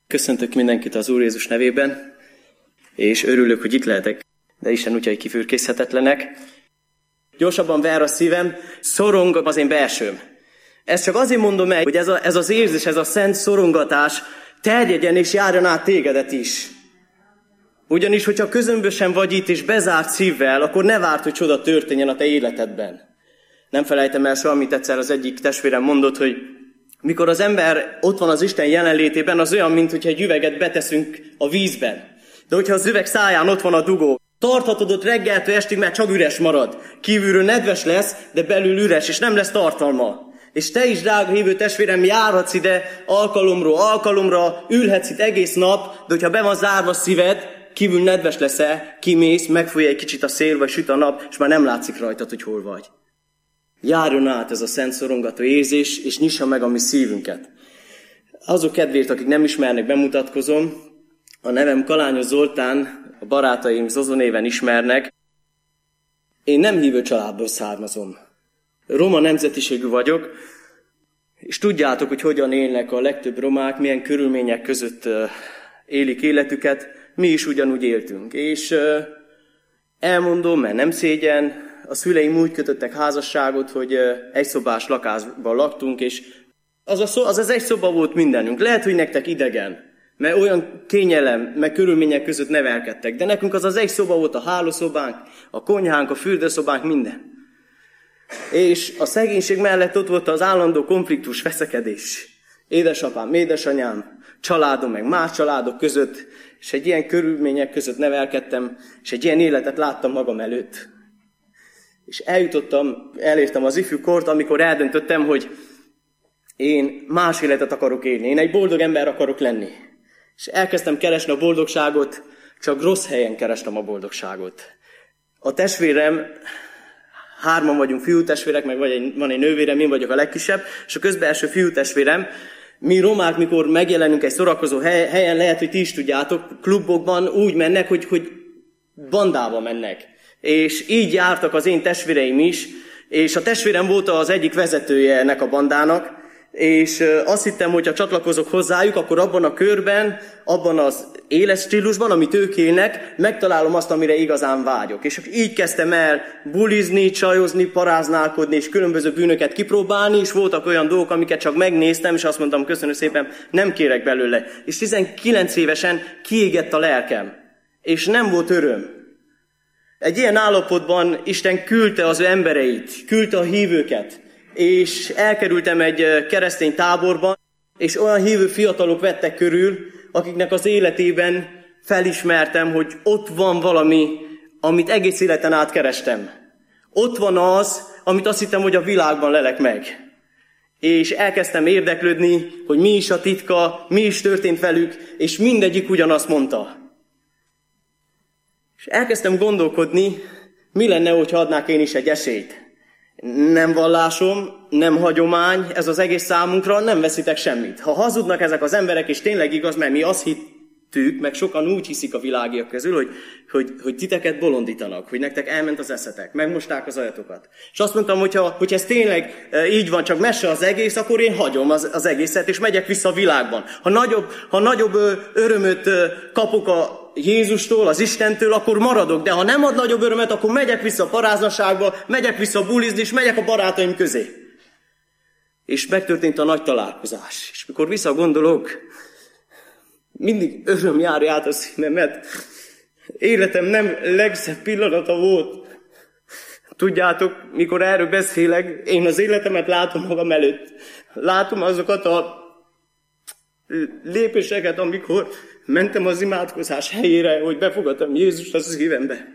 Köszöntök mindenkit az Úr Jézus nevében, és örülök, hogy itt lehetek, de Isten útjai kifürkészhetetlenek. Gyorsabban ver a szívem, szorong az én belsőm. Ezt csak azért mondom el, hogy ez az érzés, ez a szent szorongatás terjedjen és járjon át tégedet is. Ugyanis, hogyha közömbösen vagy itt és bezárt szívvel, akkor ne várd, hogy csoda történjen a te életedben. Nem felejtem el soha, amit egyszer az egyik testvérem mondott, hogy mikor az ember ott van az Isten jelenlétében, az olyan, mint hogyha egy üveget beteszünk a vízben. De hogyha az üveg száján ott van a dugó, tarthatod ott reggeltől estig, mert csak üres marad. Kívülről nedves lesz, de belül üres, és nem lesz tartalma. És te is, drága hívő testvérem, járhatsz ide alkalomról alkalomra, ülhetsz itt egész nap, de hogyha be van zárva szíved, kívül nedves leszel, kimész, megfújja egy kicsit a szél, vagy süt a nap, és már nem látszik rajtad, hogy hol vagy. Járjon át ez a szent szorongató érzés, és nyissa meg a mi szívünket. Azok kedvéért, akik nem ismernek, bemutatkozom. A nevem Kalányos Zoltán, a barátaim Zozó néven ismernek. Én nem hívő családból származom. Roma nemzetiségű vagyok, és tudjátok, hogy hogyan élnek a legtöbb romák, milyen körülmények között élik életüket. Mi is ugyanúgy éltünk. És elmondom, mert nem szégyen, a szüleim úgy kötöttek házasságot, hogy egyszobás lakásban laktunk, és az egy szoba volt mindenünk. Lehet, hogy nektek idegen, mert olyan kényelem, meg körülmények között nevelkedtek. De nekünk az egy szoba volt, a hálószobánk, a konyhánk, a fürdőszobánk, minden. És a szegénység mellett ott volt az állandó konfliktus, veszekedés. Édesapám, édesanyám, családom, meg más családok között, és egy ilyen körülmények között nevelkedtem, és egy ilyen életet láttam magam előtt. És elértem az ifjú kort, amikor eldöntöttem, hogy én más életet akarok élni. Én egy boldog ember akarok lenni. És elkezdtem keresni a boldogságot, csak rossz helyen kerestem a boldogságot. A testvérem, 3 vagyunk fiútestvérek, meg van egy nővérem, én vagyok a legkisebb, és a közbeelső fiútestvérem, mi romák, mikor megjelenünk egy szórakozó helyen, lehet, hogy ti is tudjátok, klubokban úgy mennek, hogy bandába mennek. És így jártak az én testvéreim is, és a testvérem volt az egyik vezetője ennek a bandának, és azt hittem, hogy ha csatlakozok hozzájuk, akkor abban a körben, abban az életstílusban, amit ők élnek, megtalálom azt, amire igazán vágyok. És így kezdtem el bulizni, csajozni, paráználkodni, és különböző bűnöket kipróbálni, és voltak olyan dolgok, amiket csak megnéztem, és azt mondtam, köszönöm szépen, nem kérek belőle. És 19 évesen kiégett a lelkem, és nem volt öröm. Egy ilyen állapotban Isten küldte az ő embereit, küldte a hívőket, és elkerültem egy keresztény táborba, és olyan hívő fiatalok vettek körül, akiknek az életében felismertem, hogy ott van valami, amit egész életen át kerestem. Ott van az, amit azt hittem, hogy a világban lelek meg. És elkezdtem érdeklődni, hogy mi is a titka, mi is történt velük, és mindegyik ugyanazt mondta. És elkezdtem gondolkodni, mi lenne, hogyha adnák én is egy esélyt. Nem vallásom, nem hagyomány, ez az egész számunkra, nem veszitek semmit. Ha hazudnak ezek az emberek, és tényleg igaz, mert mi azt hittük, meg sokan úgy hiszik a világiak közül, hogy titeket bolondítanak, hogy nektek elment az eszetek, megmosták az ajatokat. És azt mondtam, hogy ez tényleg így van, csak mese az egész, akkor én hagyom az egészet, és megyek vissza a világban. Ha nagyobb örömöt kapok a Jézustól, az Istentől, akkor maradok, de ha nem ad nagyobb örömet, akkor megyek vissza a paráznaságba, megyek vissza bulizni, és megyek a barátaim közé. És megtörtént a nagy találkozás. És mikor visszagondolok, mindig öröm járja át a szívemet. Életem nem legszebb pillanata volt. Tudjátok, mikor erről beszélek, én az életemet látom magam előtt. Látom azokat a lépéseket, amikor mentem az imádkozás helyére, hogy befogadtam Jézust a szívembe.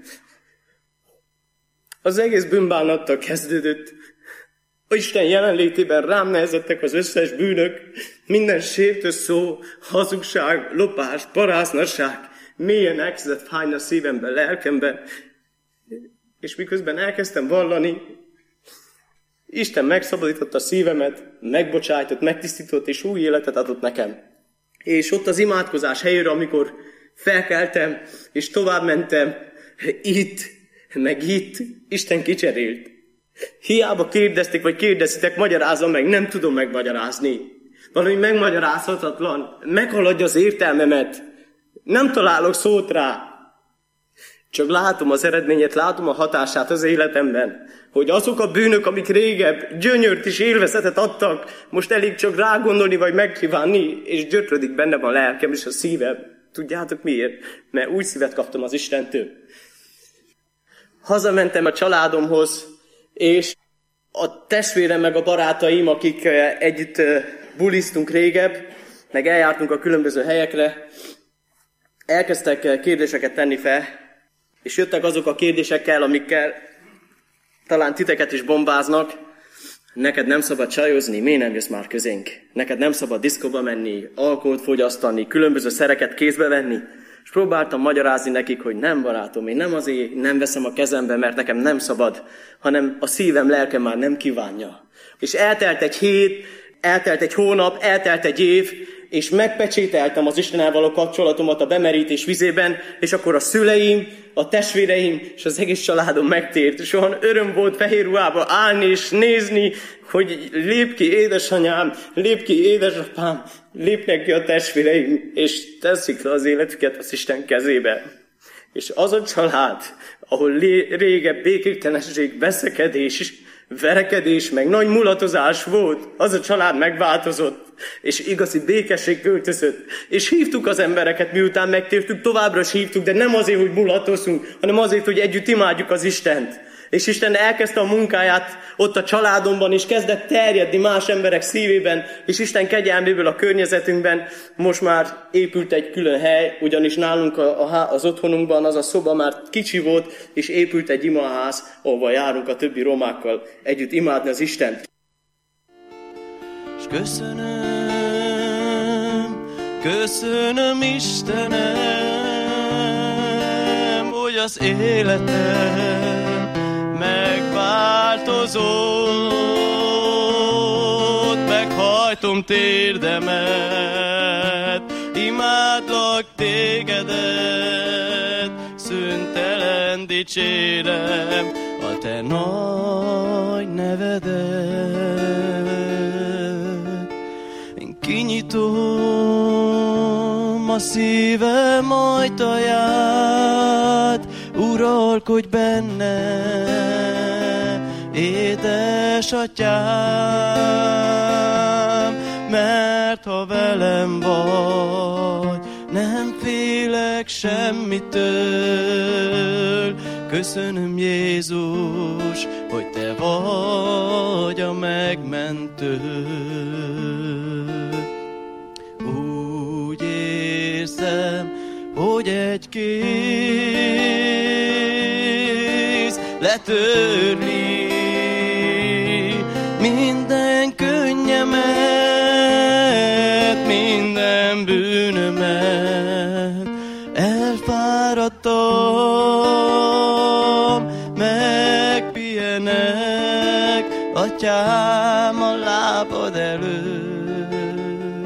Az egész bűnbánattal kezdődött. A Isten jelenlétében rám nehezettek az összes bűnök, minden sértő szó, hazugság, lopás, paráznasság, mélyen elkezdett fájni a szívemben, lelkemben. És miközben elkezdtem vallani, Isten megszabadította a szívemet, megbocsájtott, megtisztított, és új életet adott nekem. És ott az imádkozás helyére, amikor felkeltem, és tovább mentem, itt, meg itt, Isten kicserélt. Hiába kérdezték, vagy kérdezitek, magyarázom meg, nem tudom megmagyarázni. valami megmagyarázhatatlan, meghaladja az értelmemet. Nem találok szót rá. Csak látom az eredményét, látom a hatását az életemben. Hogy azok a bűnök, amik régebb gyönyört és élvezetet adtak, most elég csak rágondolni vagy megkívánni, és gyötrödik bennem a lelkem és a szívem. Tudjátok miért? Mert új szívet kaptam az Istentől. Hazamentem a családomhoz, és a testvérem meg a barátaim, akik együtt buliztunk régebb, meg eljártunk a különböző helyekre, elkezdtek kérdéseket tenni fel, és jöttek azok a kérdésekkel, amikkel talán titeket is bombáznak. Neked nem szabad csajozni, miért nem jössz már közénk? Neked nem szabad diszkóba menni, alkoholt fogyasztani, különböző szereket kézbe venni. És próbáltam magyarázni nekik, hogy nem barátom, én nem azért nem veszem a kezembe, mert nekem nem szabad, hanem a szívem, lelkem már nem kívánja. És eltelt egy hét, eltelt egy hónap, eltelt egy év, és megpecsételtem az Istennel való kapcsolatomat a bemerítés vizében, és akkor a szüleim, a testvéreim és az egész családom megtért. És olyan öröm volt fehér ruhába állni és nézni, hogy lép ki édesanyám, lép ki édesapám, lépnek ki a testvéreim, és teszik le az életüket az Isten kezébe. És az a család, ahol régebb békétlenesség, veszekedés, verekedés, meg nagy mulatozás volt, az a család megváltozott, és igazi békesség költözött. És hívtuk az embereket, miután megtértük, továbbra is hívtuk, de nem azért, hogy mulatozunk, hanem azért, hogy együtt imádjuk az Istent. És Isten elkezdte a munkáját ott a családomban, és kezdett terjedni más emberek szívében, és Isten kegyelméből a környezetünkben most már épült egy külön hely, ugyanis nálunk az otthonunkban az a szoba már kicsi volt, és épült egy imaház, ahova járunk a többi romákkal együtt imádni az Istent. És köszönöm Istenem, hogy az életem megváltozott, meghajtom térdemet, imádlak tégedet, szüntelen dicsérem a te nagy nevedet. Én kinyitom a szívem ajtaját, uralkodj benne, édesatyám, mert ha velem vagy, nem félek semmitől. Köszönöm Jézus, hogy te vagy a megmentő. Úgy érzem, hogy egy kéz letörli minden könnyemet, minden bűnömet. Elfáradtam, megpihenek, Atyám, a lábad előtt.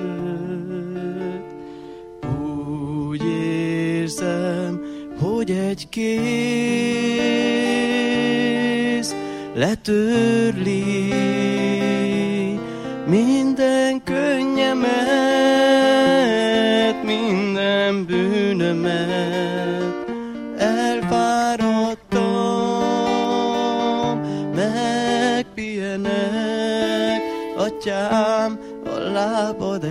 Úgy érzem, hogy egy kéz letörli minden könnyemet, minden bűnömet. Elfáradtam, megpihenek, Atyám, a lábad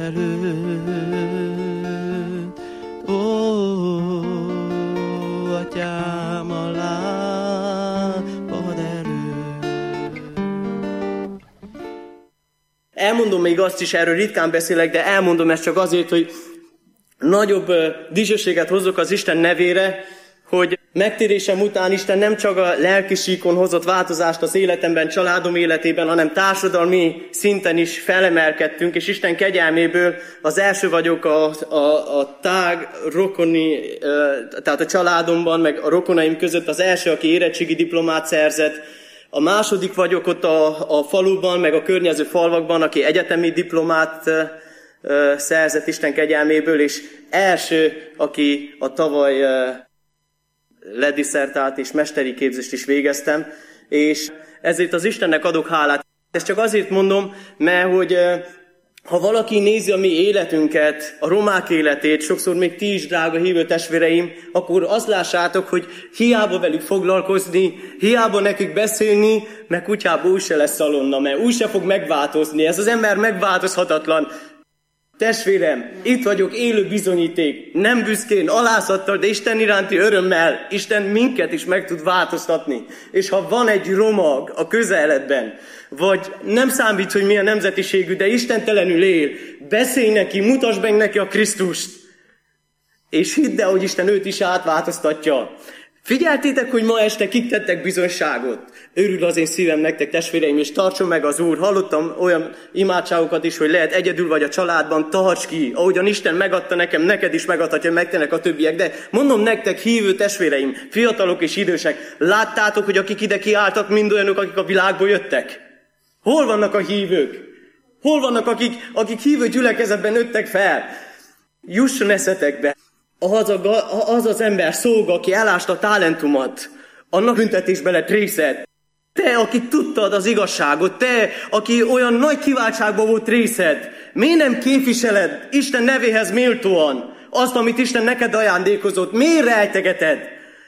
előtt. Ó, Atyám, a lábad előtt. Elmondom még azt is, erről ritkán beszélek, de elmondom ezt csak azért, hogy nagyobb dicsőséget hozzuk az Isten nevére, hogy megtérésem után Isten nem csak a lelki síkon hozott változást az életemben, családom életében, hanem társadalmi szinten is felemelkedtünk, és Isten kegyelméből az első vagyok a tág rokoni, tehát a családomban, meg a rokonaim között az első, aki érettségi diplomát szerzett. A második vagyok ott a faluban, meg a környező falvakban, aki egyetemi diplomát szerzett Isten kegyelméből, és első, aki a tavaly lediszertált és mesteri képzést is végeztem, és ezért az Istennek adok hálát. Ezt csak azért mondom, mert hogy Ha valaki nézi a mi életünket, a romák életét, sokszor még ti is, drága hívő testvéreim, akkor azt lássátok, hogy hiába velük foglalkozni, hiába nekik beszélni, meg kutyába úgy se lesz szalonna, mert úgy se fog megváltozni. Ez az ember megváltozhatatlan. Testvérem, itt vagyok, élő bizonyíték, nem büszkén, alázattal, de Isten iránti örömmel. Isten minket is meg tud változtatni. És ha van egy romag a közeledben, vagy nem számít, hogy milyen nemzetiségű, de istentelenül él, beszélj neki, mutasd meg neki a Krisztust. És hidd el, hogy Isten őt is átváltoztatja. Figyeltétek, hogy ma este kik tettek bizonyságot? Örül az én szívem nektek, testvéreim, és tartson meg az Úr. Hallottam olyan imádságokat is, hogy lehet egyedül vagy a családban, tarts ki. Ahogyan Isten megadta nekem, neked is megadhatja, megtennek a többiek. De mondom nektek, hívő testvéreim, fiatalok és idősek, láttátok, hogy akik ide kiálltak, mind olyanok, akik a világból jöttek? Hol vannak a hívők? Hol vannak, akik hívő gyülekezetben nőttek fel? Jusson eszetekbe. Az az ember szolga, aki elásta a talentumot, annak büntetésbe lett részed. Te, aki tudtad az igazságot, te, aki olyan nagy kiváltságban volt részed, miért nem képviseled Isten nevéhez méltóan azt, amit Isten neked ajándékozott? Miért rejtegeted?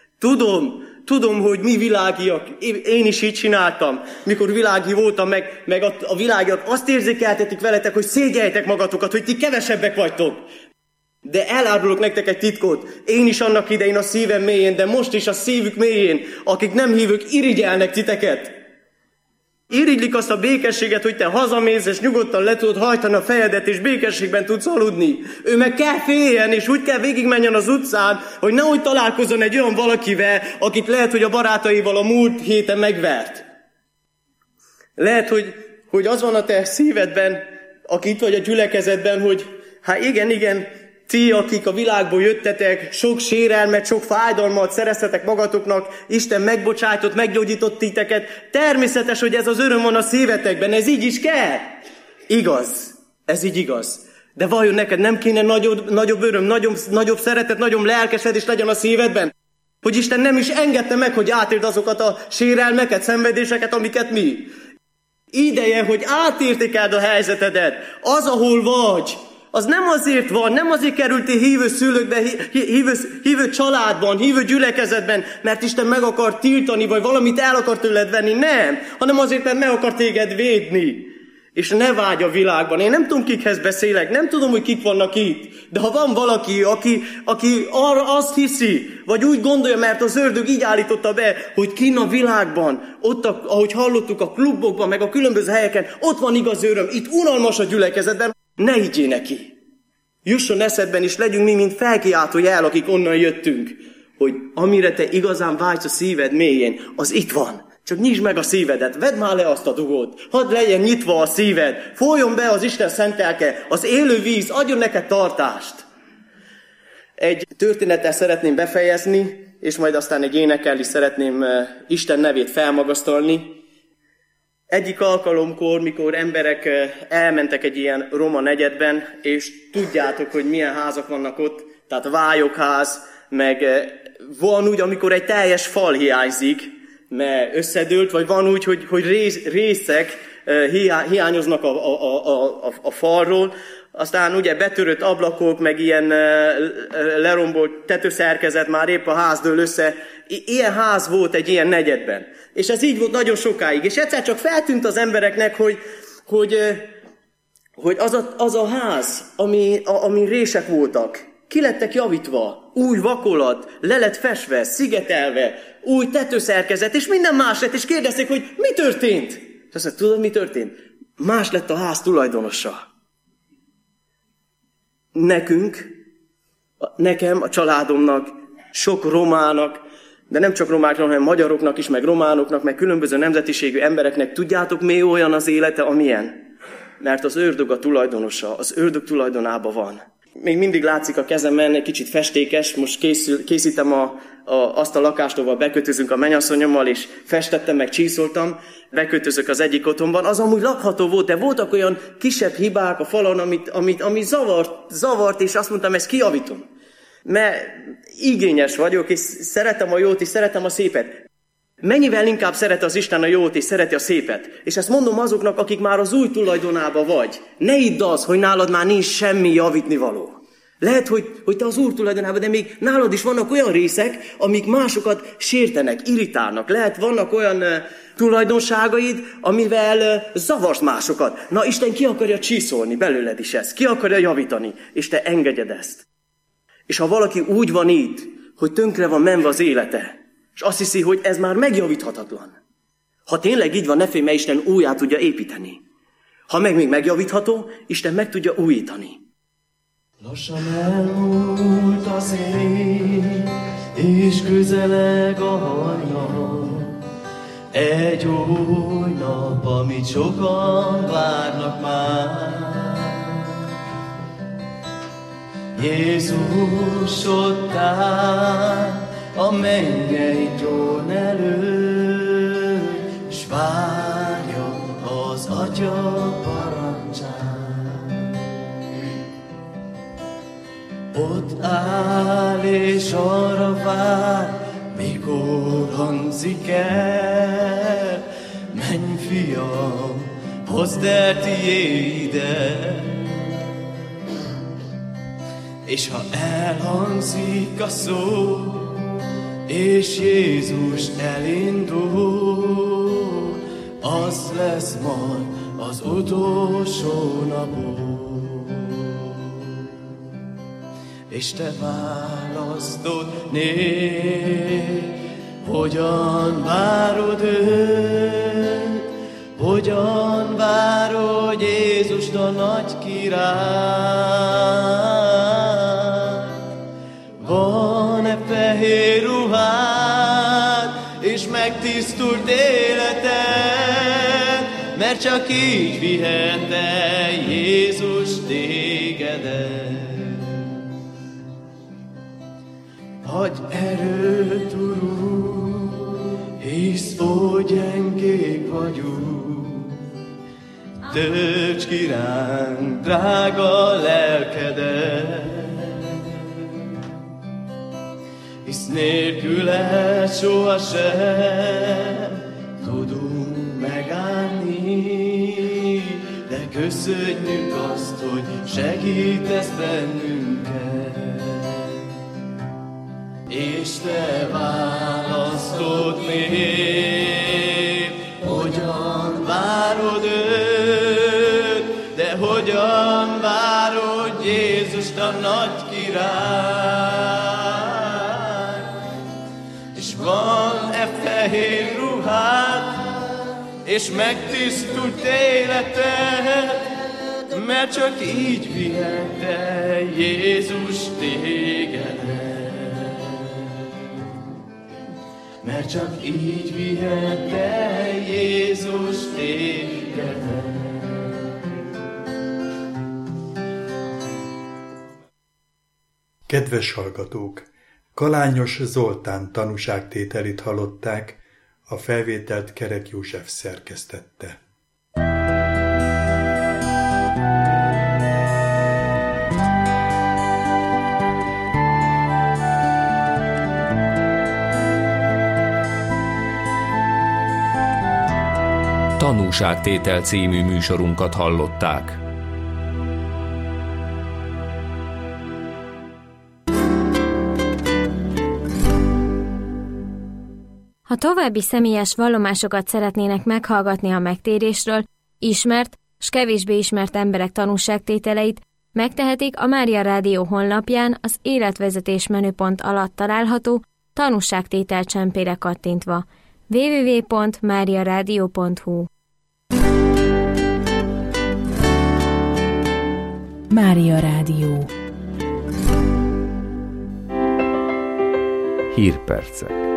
Tudom, hogy mi világiak, én is így csináltam, mikor világi voltam, meg a világiak azt érzékeltetik veletek, hogy szégyeljetek magatokat, hogy ti kevesebbek vagytok. De elárulok nektek egy titkot. Én is annak idején a szívem mélyén, de most is a szívük mélyén, akik nem hívők, irigyelnek titeket. Irigylik azt a békességet, hogy te hazamész, és nyugodtan le tudod hajtani a fejedet, és békességben tudsz aludni. Ő meg kell féljen, és úgy kell végigmenjen az utcán, hogy nehogy találkozzon egy olyan valakivel, akit lehet, hogy a barátaival a múlt héten megvert. Lehet, hogy az van a te szívedben, aki itt vagy a gyülekezetben, hogy hát igen, ti, akik a világból jöttetek, sok sérelmet, sok fájdalmat szereztetek magatoknak, Isten megbocsájtott, meggyógyított titeket. Természetes, hogy ez az öröm van a szívetekben, ez így is kell. Igaz, ez így igaz. De vajon neked nem kéne nagyobb öröm, nagyobb szeretet, nagyobb lelkesedés legyen a szívedben? Hogy Isten nem is engedte meg, hogy átérd azokat a sérelmeket, szenvedéseket, amiket mi. Ideje, hogy átértékeld a helyzetedet. Az, ahol vagy, az nem azért van, nem azért kerültél hívő szülőkbe, hívő családban, hívő gyülekezetben, mert Isten meg akar tiltani, vagy valamit el akar tőled venni, nem, hanem azért, mert meg akar téged védni. És ne vágy a világban. Én nem tudom, kikhez beszélek, nem tudom, hogy kik vannak itt, de ha van valaki, aki arra azt hiszi, vagy úgy gondolja, mert az ördög így állította be, hogy kinn a világban, ott, ahogy hallottuk a klubokban, meg a különböző helyeken, ott van igaz öröm, itt unalmas a gyülekezetben, ne higgyél neki. Jusson eszedben, és legyünk mi, mint felkiáltó jel, akik onnan jöttünk, hogy amire te igazán vágysz a szíved mélyén, az itt van. Csak nyisd meg a szívedet, vedd már le azt a dugót, hadd legyen nyitva a szíved, folyjon be az Isten szent lelke, az élő víz, adjon neked tartást. Egy történettel szeretném befejezni, és majd aztán egy énekkel is szeretném Isten nevét felmagasztalni. Egyik alkalomkor, mikor emberek elmentek egy ilyen roma negyedben, és tudjátok, hogy milyen házak vannak ott, tehát vályokház, meg van úgy, amikor egy teljes fal hiányzik, mert összedőlt, vagy van úgy, hogy részek hiányoznak a falról, aztán ugye betörött ablakok, meg ilyen lerombolt tetőszerkezet, már épp a ház dől össze. Ilyen ház volt egy ilyen negyedben. És ez így volt nagyon sokáig. És egyszer csak feltűnt az embereknek, hogy az a ház, ami rések voltak, ki lettek javítva, új vakolat, le lett fesve, szigetelve, új tetőszerkezet, és minden más lett, és kérdezték, hogy mi történt? És azt mondta, tudod, mi történt? Más lett a ház tulajdonosa. Nekem, a családomnak, sok romának, de nem csak romáknak, hanem magyaroknak is, meg románoknak, meg különböző nemzetiségű embereknek, tudjátok, mi olyan az élete, amilyen? Mert az ördög a tulajdonosa, az ördög tulajdonában van. Még mindig látszik a kezemen, egy kicsit festékes, most készítem azt a lakást, ahol bekötözünk a mennyasszonyommal, és festettem, meg csíszoltam, bekötözök az egyik otthonban. Az amúgy lakható volt, de voltak olyan kisebb hibák a falon, ami zavart, és azt mondtam, ezt kijavítom. Mert igényes vagyok, és szeretem a jót, és szeretem a szépet. Mennyivel inkább szereti az Isten a jót és szereti a szépet. És ezt mondom azoknak, akik már az új tulajdonában vagy. Ne hidd az, hogy nálad már nincs semmi javítnivaló. Lehet, hogy te az Úr tulajdonában, de még nálad is vannak olyan részek, amik másokat sértenek, irritálnak. Lehet, vannak olyan tulajdonságaid, amivel zavarsz másokat. Na, Isten ki akarja csiszolni belőled is ezt, ki akarja javítani, és te engedjed ezt. És ha valaki úgy van itt, hogy tönkre van menve az élete, és azt hiszi, hogy ez már megjavíthatatlan. Ha tényleg így van, ne félj, mert Isten újjá tudja építeni. Ha meg még megjavítható, Isten meg tudja újítani. Lassan elmúlt az éj, és közeleg a hajnal. Egy új nap, amit sokan várnak már. Jézus ott áll a mennyei trón előtt, s várja az Atya parancsát. Ott áll és arra vár, mikor hangzik el: menj, fiam, hozd el tiédet. És ha elhangzik a szó, és Jézus elindul, az lesz majd az utolsó napod. És te választod, hogyan várod őt, hogyan várod Jézust, a nagy király. Van-e fehér ruhád, és megtisztult életed, mert csak így vihet el Jézus tégedet. Adj erőt, Urunk, hisz oly gyengék vagyunk. Töltsd ki ránk drága lelkedet, hisz nélküle sohasem tudunk megállni, de köszönjük azt, hogy segítesz bennünket. És te választod még, hogyan várod őt, de hogyan várod Jézust, a nagy király. És van-e fehér ruhád, és megtisztult életed, mert csak így vihet el Jézus tégedet. Mert csak így vihet el Jézus tégedet. Kedves hallgatók! Kalányos Zoltán tanúságtételét hallották, a felvételt Kerek József szerkesztette. Tanúságtétel című műsorunkat hallották. Ha további személyes vallomásokat szeretnének meghallgatni a megtérésről, ismert s kevésbé ismert emberek tanúságtételeit, megtehetik a Mária Rádió honlapján az életvezetés menüpont alatt található tanúságtétel csempére kattintva. www.mariaradio.hu. Mária Rádió. Hírpercek.